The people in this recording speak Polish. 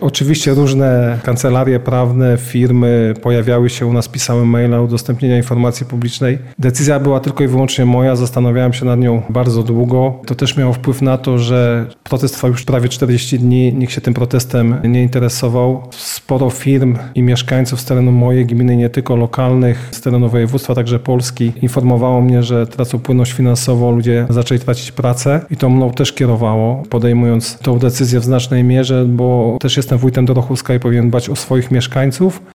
Oczywiście różne kancelarie prawne, firmy pojawiały się u nas, pisały maile o udostępnienia informacji publicznej. Decyzja była tylko i wyłącznie moja, zastanawiałem się nad nią bardzo długo. To też miało wpływ na to, że protest trwał już prawie 40 dni, nikt się tym protestem nie interesował. Sporo firm i mieszkańców z terenu mojej gminy, nie tylko lokalnych, z terenu województwa, także Polski, informowało mnie, że tracą płynność finansową, ludzie zaczęli tracić pracę i to mną też kierowało, podejmując tą decyzję w znacznej mierze, bo też jestem wójtem Dorochówska i powinien dbać o swoich mieszkańców.